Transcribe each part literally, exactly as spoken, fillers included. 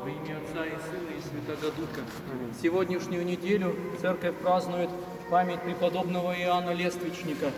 имя Отца и Сына и Святого Духа. Сегодняшнюю неделю Церковь празднует память преподобного Иоанна Лествичника,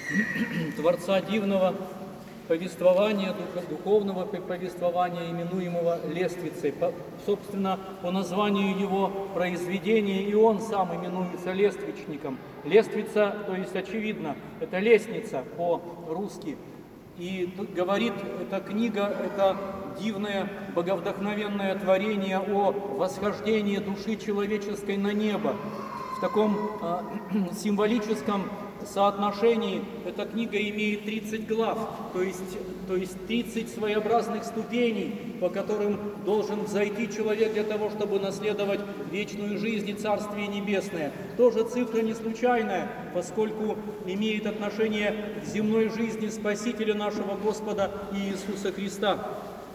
творца дивного повествования, духовного повествования, именуемого Лествицей. По, собственно, по названию его произведения и он сам именуется Лествичником. Лествица, то есть очевидно, это лестница по-русски. И говорит эта книга, это дивное боговдохновенное творение о восхождении души человеческой на небо. В таком э, символическом соотношении эта книга имеет тридцать глав, то есть, то есть тридцать своеобразных ступеней, по которым должен взойти человек для того, чтобы наследовать вечную жизнь и Царствие Небесное. Тоже цифра не случайная, поскольку имеет отношение к земной жизни Спасителя нашего Господа Иисуса Христа.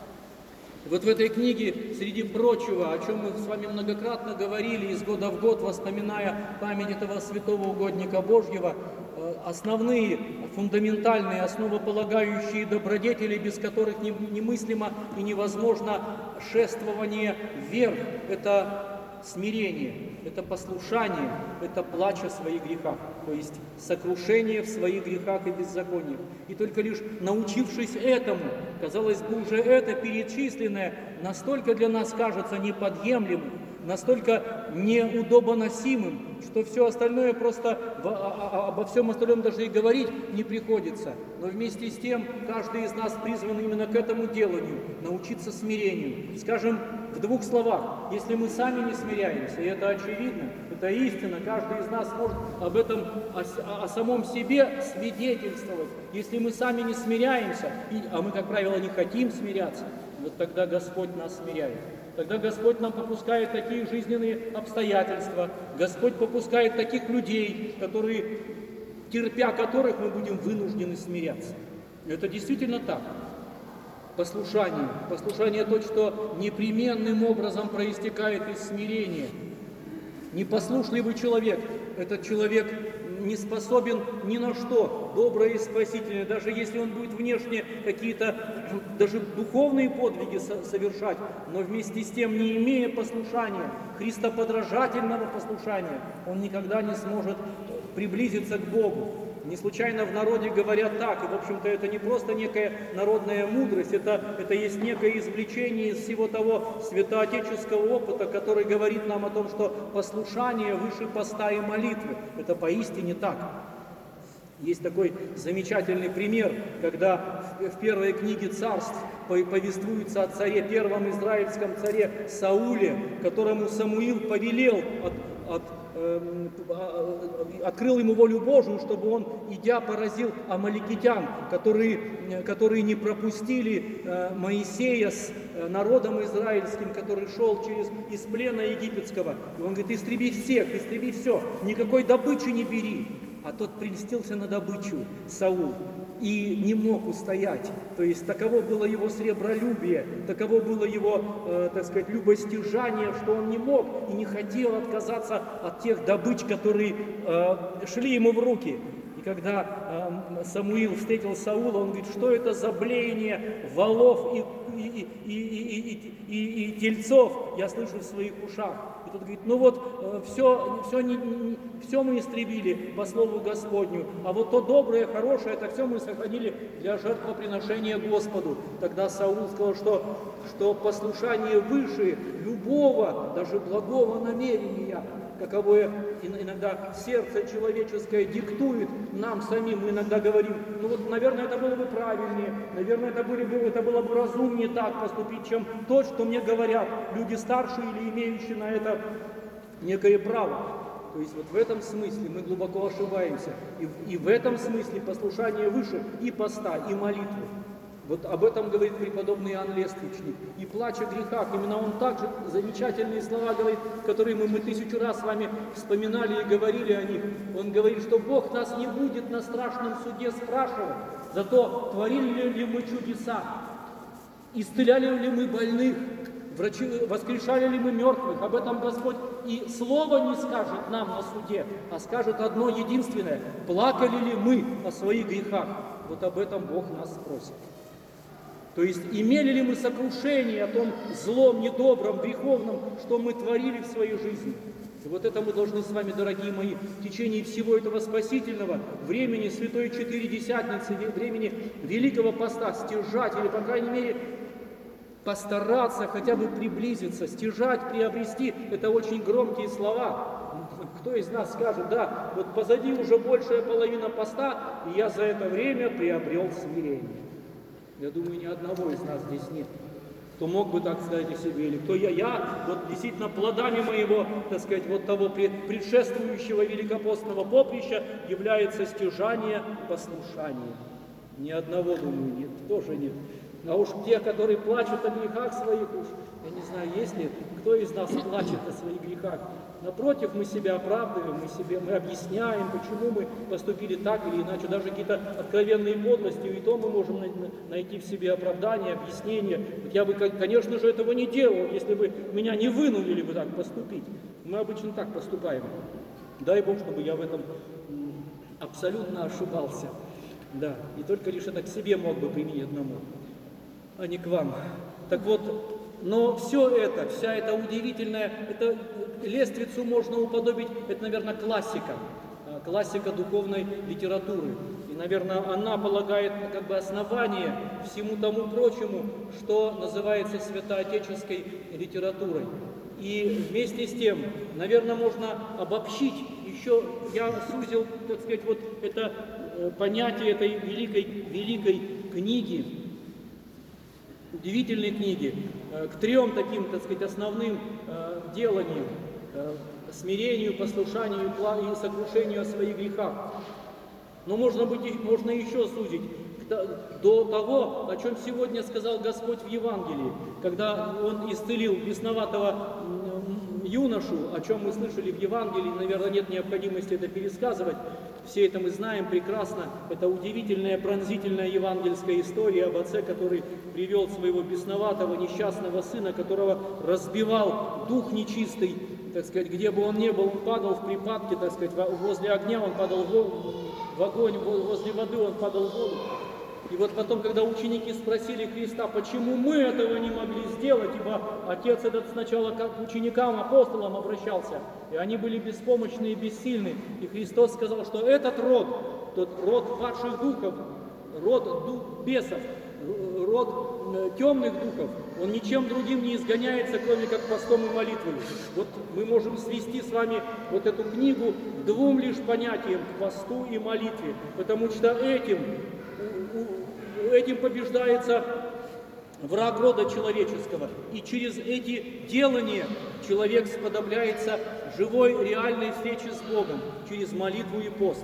Вот в этой книге, среди прочего, о чем мы с вами многократно говорили из года в год, вспоминая память этого святого угодника Божьего, основные, фундаментальные, основополагающие добродетели, без которых немыслимо и невозможно шествование вверх, это смирение, это послушание, это плач о своих грехах, то есть сокрушение в своих грехах и беззакониях. И только лишь научившись этому, казалось бы, уже это перечисленное настолько для нас кажется неподъемлемым, настолько неудобоносимым, что все остальное просто, обо всем остальном даже и говорить не приходится. Но вместе с тем, каждый из нас призван именно к этому деланию, научиться смирению. Скажем в двух словах, если мы сами не смиряемся, и это очевидно, это истина, каждый из нас может об этом, о, о самом себе свидетельствовать. Если мы сами не смиряемся, и, а мы, как правило, не хотим смиряться, вот тогда Господь нас смиряет. Тогда Господь нам попускает такие жизненные обстоятельства, Господь попускает таких людей, которые, терпя которых мы будем вынуждены смиряться. Это действительно так. Послушание. Послушание то, что непременным образом проистекает из смирения. Непослушливый человек – этот человек не способен ни на что доброе и спасительное, даже если он будет внешне какие-то даже духовные подвиги совершать, но вместе с тем, не имея послушания, христоподражательного послушания, он никогда не сможет приблизиться к Богу. Не случайно в народе говорят так, и в общем-то это не просто некая народная мудрость, это, это есть некое извлечение из всего того святоотеческого опыта, который говорит нам о том, что послушание выше поста и молитвы. Это поистине так. Есть такой замечательный пример, когда в первой книге царств повествуется о царе, первом израильском царе Сауле, которому Самуил повелел от, от открыл ему волю Божию, чтобы он, идя, поразил амаликитян, которые, которые не пропустили Моисея с народом израильским, который шел через, из плена египетского. И он говорит: истреби всех, истреби все, никакой добычи не бери. А тот прельстился на добычу, Саул, и не мог устоять. То есть таково было его сребролюбие, таково было его, э, так сказать, любостяжание, что он не мог и не хотел отказаться от тех добыч, которые э, шли ему в руки. И когда э, Самуил встретил Саула, он говорит: что это за блеяние волов и, и, и, и, и, и, и тельцов я слышу в своих ушах. И тот говорит: ну вот, все, все, не, не, все мы истребили по слову Господню, а вот то доброе, хорошее, это все мы сохранили для жертвоприношения Господу. Тогда Саул сказал, что, что послушание выше любого, даже благого намерения, каковое иногда сердце человеческое диктует нам самим. Мы иногда говорим: ну вот, наверное, это было бы правильнее, наверное, это, были бы, это было бы разумнее так поступить, чем то, что мне говорят люди старшие или имеющие на это некое право. То есть вот в этом смысле мы глубоко ошибаемся. И, и в этом смысле послушание выше и поста, и молитвы. Вот об этом говорит преподобный Иоанн Лествичник. И плач о грехах, именно он также замечательные слова говорит, которые мы, мы тысячу раз с вами вспоминали и говорили о них. Он говорит, что Бог нас не будет на страшном суде спрашивать за то, творили ли мы чудеса, исцеляли ли мы больных, врачи, воскрешали ли мы мертвых. Об этом Господь и слова не скажет нам на суде, а скажет одно единственное: плакали ли мы о своих грехах. Вот об этом Бог нас спросит. То есть имели ли мы сокрушение о том злом, недобром, греховном, что мы творили в своей жизни? И вот это мы должны с вами, дорогие мои, в течение всего этого спасительного времени Святой Четыредесятницы, времени Великого Поста стяжать, или, по крайней мере, постараться хотя бы приблизиться, стяжать, приобрести. Это очень громкие слова. Кто из нас скажет: да, вот позади уже большая половина поста, и я за это время приобрел смирение. Я думаю, ни одного из нас здесь нет, кто мог бы так сказать о себе, или кто я, я, вот действительно плодами моего, так сказать, вот того предшествующего великопостного поприща является стяжание послушания. Ни одного, думаю, нет, тоже нет. А уж те, которые плачут о грехах своих, уж, я не знаю, есть ли, кто из нас плачет о своих грехах. Напротив, мы себя оправдываем, мы, себе, мы объясняем, почему мы поступили так или иначе. Даже какие-то откровенные подлости, и то мы можем найти в себе оправдание, объяснение. Вот я бы, конечно же, этого не делал, если бы меня не вынудили бы так поступить. Мы обычно так поступаем. Дай Бог, чтобы я в этом абсолютно ошибался. Да, и только лишь это к себе мог бы применить одному, а не к вам. Так вот, но все это, вся эта удивительная, это лествицу можно уподобить, это, наверное, классика, классика духовной литературы. И, наверное, она полагает как бы основание всему тому прочему, что называется святоотеческой литературой. И вместе с тем, наверное, можно обобщить еще, я сузил, так сказать, вот это понятие этой великой, великой книги, удивительной книги, к трем таким, так сказать, основным э, деланиям: э, смирению, послушанию и сокрушению о своих грехах. Но можно, быть, можно еще сузить до того, о чем сегодня сказал Господь в Евангелии, когда Он исцелил бесноватого юношу, о чем мы слышали в Евангелии, наверное, нет необходимости это пересказывать. Все это мы знаем прекрасно. Это удивительная, пронзительная евангельская история об отце, который привел своего бесноватого, несчастного сына, которого разбивал дух нечистый, так сказать, где бы он ни был, он падал в припадке, так сказать, возле огня он падал в огонь, возле воды он падал в воду. И вот потом, когда ученики спросили Христа, почему мы этого не могли сделать, ибо Отец этот сначала как к ученикам, апостолам обращался, и они были беспомощны и бессильны. И Христос сказал, что этот род, тот род падших духов, род дух бесов, род темных духов, он ничем другим не изгоняется, кроме как постом и молитвой. Вот мы можем свести с вами вот эту книгу к двум лишь понятиям, к посту и молитве, потому что этим Этим побеждается враг рода человеческого. И через эти делания человек сподобляется живой, реальной встрече с Богом, через молитву и пост.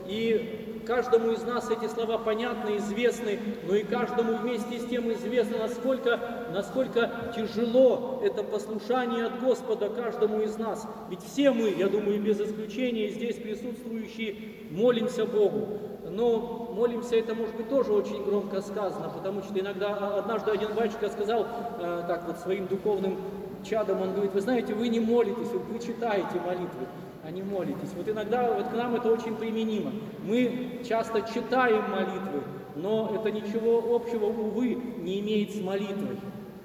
И каждому из нас эти слова понятны, известны, но и каждому вместе с тем известно, насколько, насколько тяжело это послушание от Господа каждому из нас. Ведь все мы, я думаю, без исключения здесь присутствующие, молимся Богу. Но молимся, это может быть тоже очень громко сказано, потому что иногда, однажды один батюшка сказал э, так вот своим духовным чадом, он говорит: вы знаете, вы не молитесь, вы читаете молитвы, а не молитесь. Вот иногда вот к нам это очень применимо. Мы часто читаем молитвы, но это ничего общего, увы, не имеет с молитвой.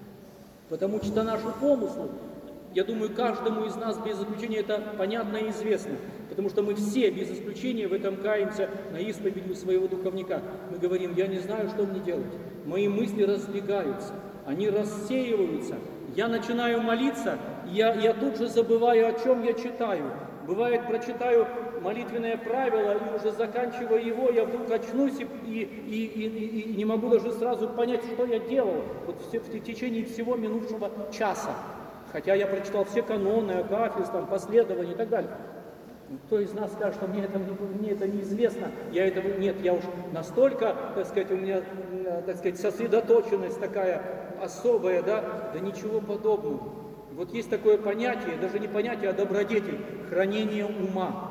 Потому что наши помыслы, я думаю, каждому из нас без исключения это понятно и известно. Потому что мы все без исключения в этом каемся на исповеди у своего духовника. Мы говорим: я не знаю, что мне делать. Мои мысли разбегаются, они рассеиваются. Я начинаю молиться, я, я тут же забываю, о чем я читаю. Бывает, прочитаю молитвенное правило, и уже заканчивая его, я вдруг очнусь и, и, и, и, и не могу даже сразу понять, что я делал вот в, в течение всего минувшего часа. Хотя я прочитал все каноны, акафист, там, последования и так далее. Кто из нас скажет, что мне это, мне это неизвестно, я этого нет, я уж настолько, так сказать, у меня, так сказать, сосредоточенность такая особая, да, да ничего подобного. Вот есть такое понятие, даже не понятие, а добродетель, хранение ума.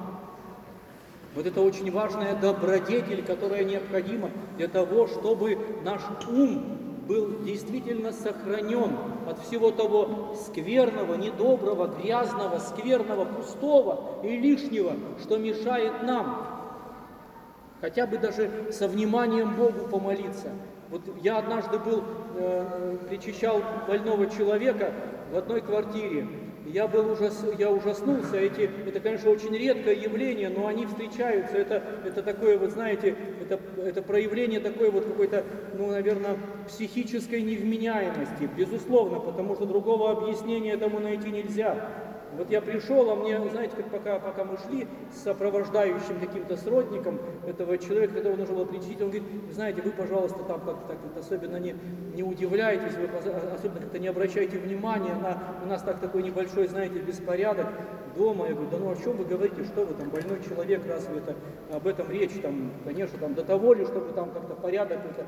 Вот это очень важная добродетель, которая необходима для того, чтобы наш ум был действительно сохранен от всего того скверного, недоброго, грязного, скверного, пустого и лишнего, что мешает нам хотя бы даже со вниманием Богу помолиться. Вот я однажды был, э, причащал больного человека в одной квартире. Я, был ужас, я ужаснулся, эти, это, конечно, очень редкое явление, но они встречаются, это, это такое, вот знаете, это, это проявление такой вот какой-то, ну, наверное, психической невменяемости, безусловно, потому что другого объяснения этому найти нельзя. Вот я пришел, а мне, знаете, как пока, пока мы шли с сопровождающим каким-то сродником этого человека, которого нужно было причинить, он говорит, знаете, вы, пожалуйста, там как-то так вот особенно не, не удивляйтесь, вы особенно как-то не обращайте внимания, на, у нас так такой небольшой, знаете, беспорядок дома. Я говорю, да ну о чем вы говорите, что вы там, больной человек, разве это, об этом речь, там, конечно, там, до того ли, чтобы там как-то порядок это.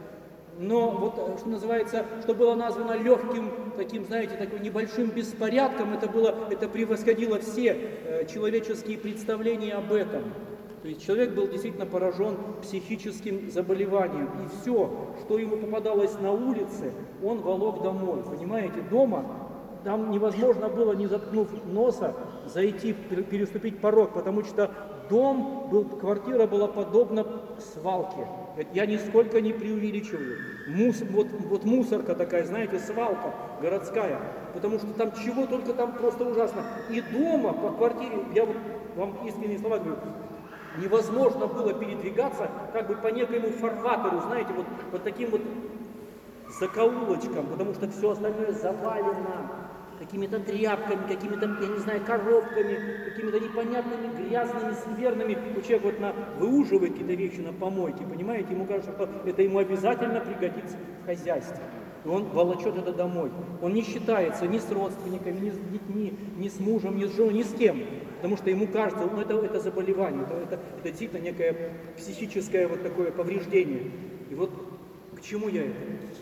Но вот, что называется, что было названо легким, таким, знаете, таким небольшим беспорядком, это было, это превосходило все э, человеческие представления об этом. То есть человек был действительно поражен психическим заболеванием. И все, что ему попадалось на улице, он волок домой. Понимаете, дома там невозможно было, не заткнув носа, зайти, переступить порог, потому что дом, был, квартира была подобна свалке. Я нисколько не преувеличиваю. Мус, вот, вот мусорка такая, знаете, свалка городская. Потому что там чего только там просто ужасно. И дома, по квартире, я вот вам искренние слова говорю, невозможно было передвигаться как бы по некоему фарватеру, знаете, вот, вот таким вот закоулочкам, потому что все остальное завалено какими-то тряпками, какими-то, я не знаю, коробками, какими-то непонятными, грязными, скверными. У человека вот на, выуживает какие-то вещи на помойке, понимаете, ему кажется, что это ему обязательно пригодится в хозяйстве. И он волочет это домой. Он не считается ни с родственниками, ни с детьми, ни с мужем, ни с женой, ни с кем. Потому что ему кажется, ну это, это заболевание, это, это, это действительно некое психическое вот такое повреждение. И вот к чему я это?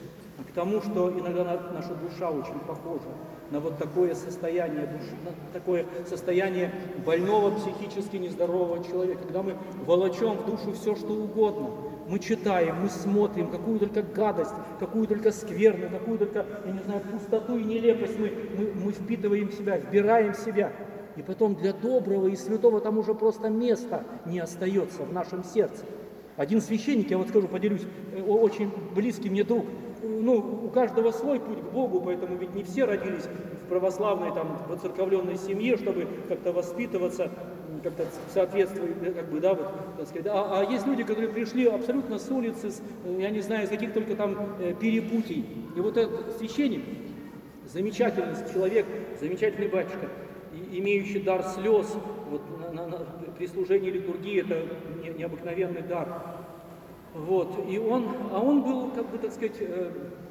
К тому, что иногда наша душа очень похожа на вот такое состояние души, на такое состояние больного, психически нездорового человека, когда мы волочем в душу все, что угодно. Мы читаем, мы смотрим, какую только гадость, какую только скверну, какую только, я не знаю, пустоту и нелепость мы, мы, мы впитываем в себя, вбираем в себя. И потом для доброго и святого там уже просто места не остается в нашем сердце. Один священник, я вот скажу, поделюсь, очень близкий мне друг, ну, у каждого свой путь к Богу, поэтому ведь не все родились в православной, там, в воцерковленной семье, чтобы как-то воспитываться, как-то в соответствии, как бы, да, вот, так сказать. А, а есть люди, которые пришли абсолютно с улицы, с, я не знаю, из каких только там э, перепутий. И вот этот священник, замечательный человек, замечательный батюшка, и, имеющий дар слез, вот, на, на, на, при служении литургии, это не, необыкновенный дар. Вот, и он, а он был, как бы, так сказать, э,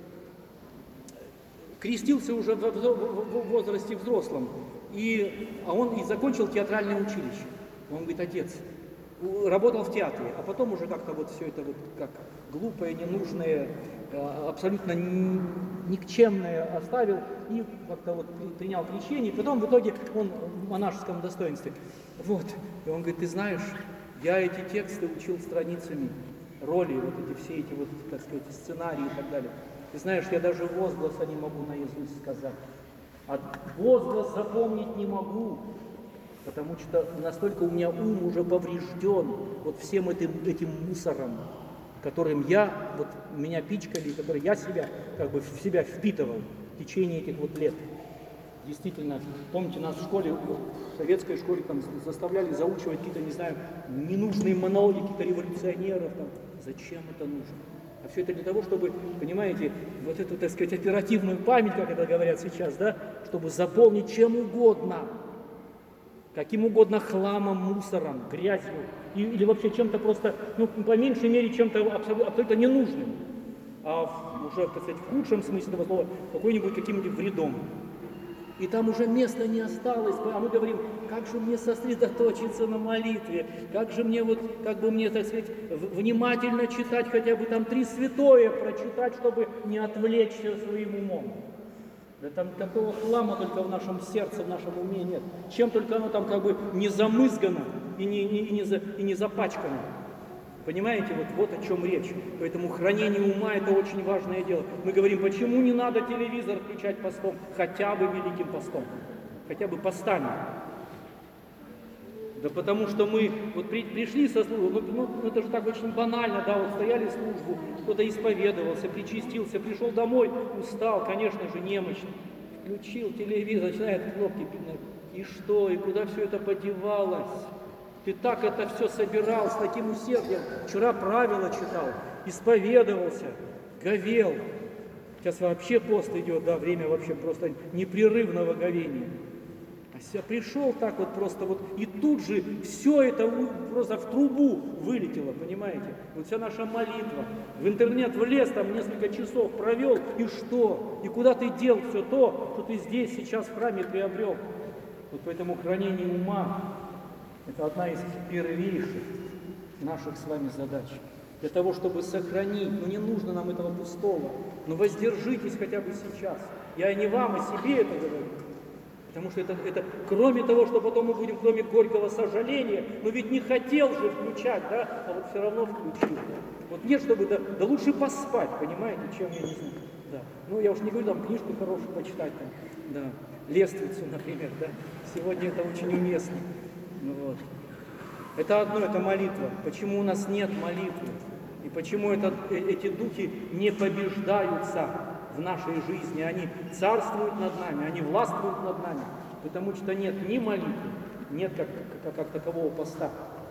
крестился уже в, в, в возрасте взрослом, и, а он и закончил театральное училище. Он говорит, отец, работал в театре, а потом уже как-то вот все это вот как глупое, ненужное, абсолютно никчемное оставил и как-то вот принял крещение, и потом в итоге он в монашеском достоинстве. Вот, и он говорит, ты знаешь, я эти тексты учил страницами, роли, вот эти все эти вот, так сказать, сценарии и так далее. Ты знаешь, я даже возгласа не могу наизусть сказать. А возглас запомнить не могу, потому что настолько у меня ум уже поврежден вот всем этим, этим мусором, которым я, вот меня пичкали, который я себя, как бы в себя впитывал в течение этих вот лет. Действительно, помните, нас в школе, в советской школе там заставляли заучивать какие-то, не знаю, ненужные монологи каких-то революционеров. Там. Зачем это нужно? А все это для того, чтобы, понимаете, вот эту, так сказать, оперативную память, как это говорят сейчас, да, чтобы заполнить чем угодно, каким угодно хламом, мусором, грязью, или вообще чем-то просто, ну, по меньшей мере, чем-то абсолютно, абсолютно ненужным, а в, уже, так сказать, в худшем смысле этого слова, какой-нибудь каким-нибудь вредом. И там уже места не осталось, а мы говорим, как же мне сосредоточиться на молитве, как же мне вот, как бы мне, так сказать, внимательно читать, хотя бы там три святое прочитать, чтобы не отвлечься своим умом. Да там такого хлама только в нашем сердце, в нашем уме нет. Чем только оно там как бы не замызгано и не, не, и не, за, и не запачкано. Понимаете, вот, вот о чем речь. Поэтому хранение ума – это очень важное дело. Мы говорим, почему не надо телевизор включать постом, хотя бы великим постом, хотя бы постами. Да потому что мы вот при, пришли со службы, ну, ну это же так очень банально, да, вот стояли службу, кто-то исповедовался, причастился, пришел домой, устал, конечно же, немощный. Включил телевизор, начинает кнопки пинать. И что, и куда все это подевалось? Ты так это все собирал, с таким усердием. Вчера правила читал, исповедовался, говел. Сейчас вообще пост идет, да, время вообще просто непрерывного говения. А я пришел так вот просто вот, и тут же все это просто в трубу вылетело, понимаете? Вот вся наша молитва. В интернет влез, там несколько часов провел, и что? И куда ты дел все то, что ты здесь сейчас в храме приобрел? Вот поэтому хранение ума – это одна из первейших наших с вами задач. Для того, чтобы сохранить, ну не нужно нам этого пустого, но воздержитесь хотя бы сейчас. Я не вам, а себе это говорю. Потому что это, это кроме того, что потом мы будем, кроме горького сожаления, но ведь не хотел же включать, да, а вот все равно включил. Вот нет, чтобы, да, да лучше поспать, понимаете, чем я не знаю. Да. Ну, я уж не говорю, там книжку хорошую почитать, там, да, Лествицу, например, да. Сегодня это очень уместно. Ну, вот. Это одно, это молитва. Почему у нас нет молитвы? И почему это, эти духи не побеждаются в нашей жизни? Они царствуют над нами, они властвуют над нами. Потому что нет ни молитвы, нет как, как, как такового поста.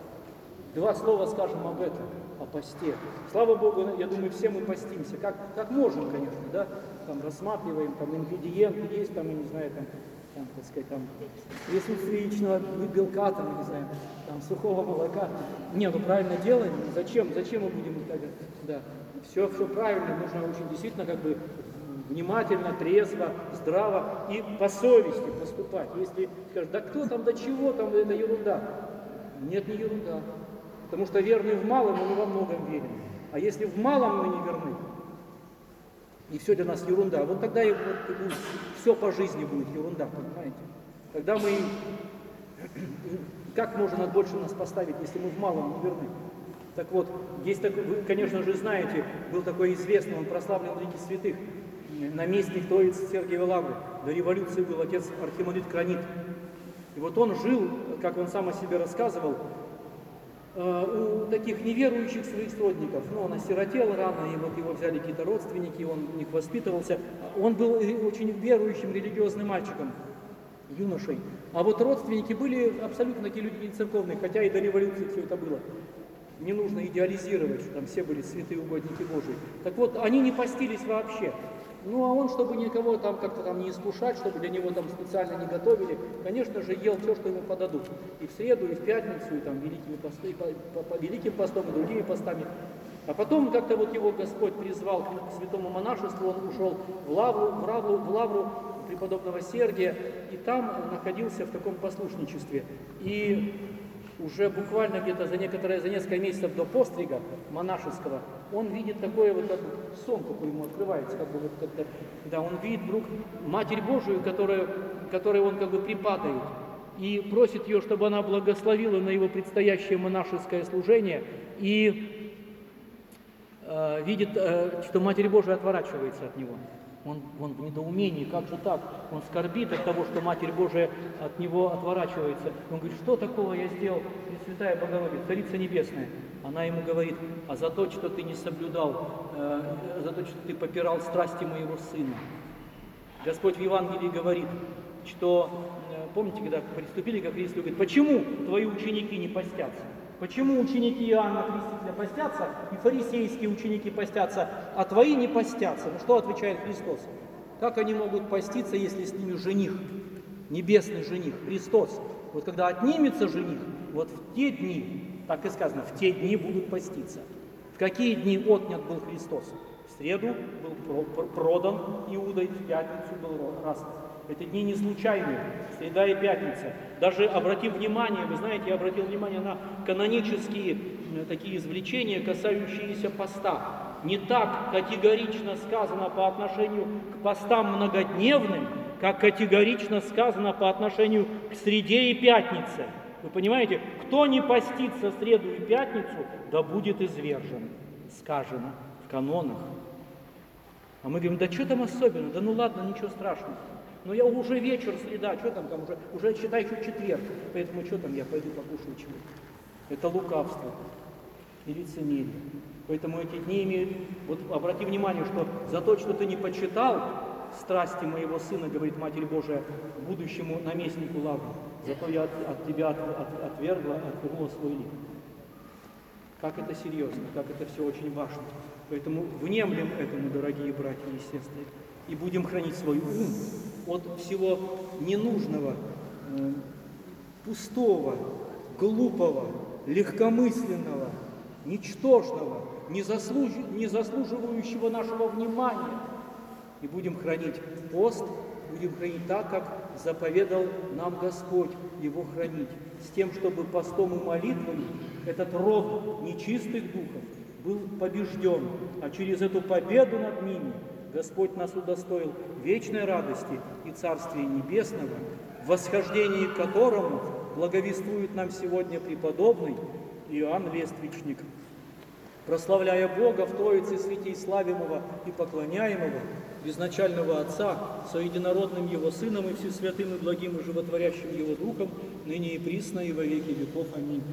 Два слова скажем об этом, о посте. Слава Богу, я думаю, все мы постимся. Как, как можем, конечно, да? Там рассматриваем, там ингредиенты есть, там, я не знаю, там, там, так сказать, там, присутствие яичного белка, там, я не знаю, там, сухого молока. Не, ну правильно делаем. Зачем? Зачем мы будем так? Да. Все, все правильно, нужно очень действительно как бы внимательно, трезво, здраво и по совести поступать. Если скажешь, да кто там, до чего там, это ерунда. Нет, не ерунда. Потому что верны в малом, мы во многом верим. А если в малом мы не верны, и все для нас ерунда, вот тогда и вот, ну, все по жизни будет ерунда, понимаете? Тогда мы, как можно больше нас поставить, если мы в малом не верны? Так вот, есть такой, вы, конечно же, знаете, был такой известный, он прославлен в лике святых, наместник Троицы Сергиевой Лавры. До революции был отец архимандрит Кранит. И вот он жил, как он сам о себе рассказывал, у таких неверующих своих сродников. Ну, он осиротел рано, и вот его взяли какие-то родственники, он у них воспитывался. Он был очень верующим, религиозным мальчиком, юношей. А вот родственники были абсолютно такие люди не церковные, хотя и до революции все это было. Не нужно идеализировать, что там все были святые угодники Божии. Так вот, они не постились вообще. Ну, а он, чтобы никого там как-то там не искушать, чтобы для него там специально не готовили, конечно же, ел все, что ему подадут. И в среду, и в пятницу, и там великими посты, по, по, по великим постом, и другими постами. А потом как-то вот его Господь призвал к святому монашеству, он ушел в лавру, в лавру, в лавру преподобного Сергия, и там находился в таком послушничестве. И уже буквально где-то за, некоторое, за несколько месяцев до пострига монашеского он видит такой вот как бы, сон, какой ему открывается, как бы вот когда, да, он видит вдруг Матерь Божию, которая, которой он как бы припадает, и просит ее, чтобы она благословила на его предстоящее монашеское служение, и э, видит, э, что Матерь Божия отворачивается от него. Он, он в недоумении, как же так? Он скорбит от того, что Матерь Божия от него отворачивается. Он говорит, что такого я сделал, Пресвятая Богородица, Царица Небесная? Она ему говорит, а за то, что ты не соблюдал, э, за то, что ты попирал страсти моего сына. Господь в Евангелии говорит, что, э, помните, когда приступили ко Христу, говорит, почему твои ученики не постятся? Почему ученики Иоанна Крестителя постятся, и фарисейские ученики постятся, а твои не постятся? Ну что отвечает Христос? Как они могут поститься, если с ними жених, небесный жених, Христос? Вот когда отнимется жених, вот в те дни, так и сказано, в те дни будут поститься. В какие дни отнят был Христос? В среду был продан Иудой, в пятницу был распят. Это дни не случайные, среда и пятница. Даже обратив внимание, вы знаете, я обратил внимание на канонические такие извлечения, касающиеся поста. Не так категорично сказано по отношению к постам многодневным, как категорично сказано по отношению к среде и пятнице. Вы понимаете, кто не постится среду и пятницу, да будет извержен, сказано в канонах. А мы говорим, да что там особенно, да ну ладно, ничего страшного. Но я уже вечер, среда, что там, там уже, уже считай, что четверг, поэтому что там, я пойду покушаю чего. Это лукавство и лицемерие. Поэтому эти дни имеют, вот обрати внимание, что за то, что ты не почитал страсти моего сына, говорит Матерь Божия, будущему наместнику Лавру, зато я от, от тебя от, от, отвергла, отвернула свой лик. Как это серьезно, как это все очень важно. Поэтому внемлем этому, дорогие братья и сестры, и будем хранить свой ум от всего ненужного, э, пустого, глупого, легкомысленного, ничтожного, не, заслуж... не заслуживающего нашего внимания. И будем хранить пост, будем хранить так, как заповедал нам Господь его хранить, с тем, чтобы постом и молитвой этот род нечистых духов был побежден, а через эту победу над ними Господь нас удостоил вечной радости и Царствия Небесного, в восхождении к которому благовествует нам сегодня преподобный Иоанн Лествичник. Прославляя Бога в Троице Святей славимого и поклоняемого, безначального Отца, со единородным Его Сыном и Всесвятым и благим и животворящим Его Духом, ныне и присно и во веки веков. Аминь.